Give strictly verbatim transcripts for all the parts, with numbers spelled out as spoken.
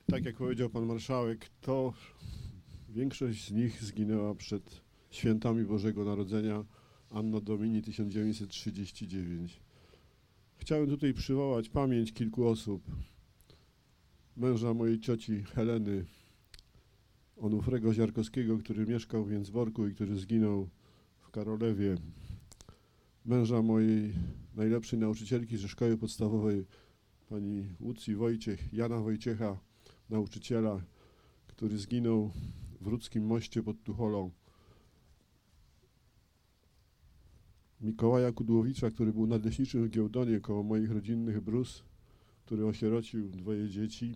Tak jak powiedział pan marszałek, to większość z nich zginęła przed świętami Bożego Narodzenia Anno Domini tysiąc dziewięćset trzydzieści dziewięć. Chciałem tutaj przywołać pamięć kilku osób. Męża mojej cioci Heleny, Onufrego Ziarkowskiego, który mieszkał w Więcborku i który zginął w Karolewie. Męża mojej najlepszej nauczycielki ze szkoły podstawowej, pani Łucji Wojciech, Jana Wojciecha, nauczyciela, który zginął w Rudzkim Moście pod Tucholą. Mikołaja Kudłowicza, który był nadleśniczym w Giełdonie koło moich rodzinnych Brus, który osierocił dwoje dzieci.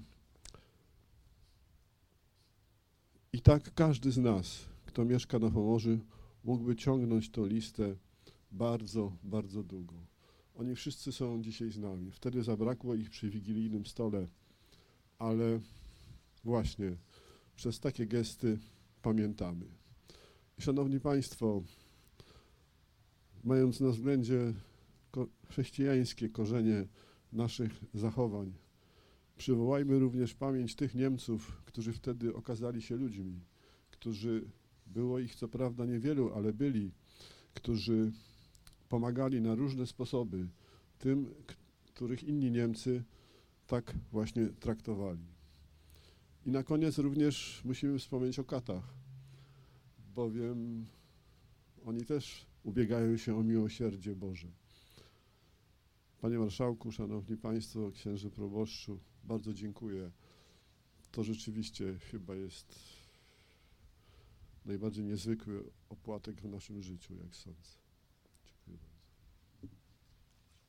I tak każdy z nas, kto mieszka na Pomorzu, mógłby ciągnąć tą listę bardzo, bardzo długo. Oni wszyscy są dzisiaj z nami. Wtedy zabrakło ich przy wigilijnym stole, ale właśnie przez takie gesty pamiętamy. I szanowni Państwo, mając na względzie ko- chrześcijańskie korzenie naszych zachowań, przywołajmy również pamięć tych Niemców, którzy wtedy okazali się ludźmi, którzy, było ich co prawda niewielu, ale byli, którzy pomagali na różne sposoby tym, których inni Niemcy tak właśnie traktowali. I na koniec również musimy wspomnieć o katach, bowiem oni też ubiegają się o miłosierdzie Boże. Panie Marszałku, Szanowni Państwo, Księże Proboszczu, bardzo dziękuję. To rzeczywiście chyba jest najbardziej niezwykły opłatek w naszym życiu, jak sądzę.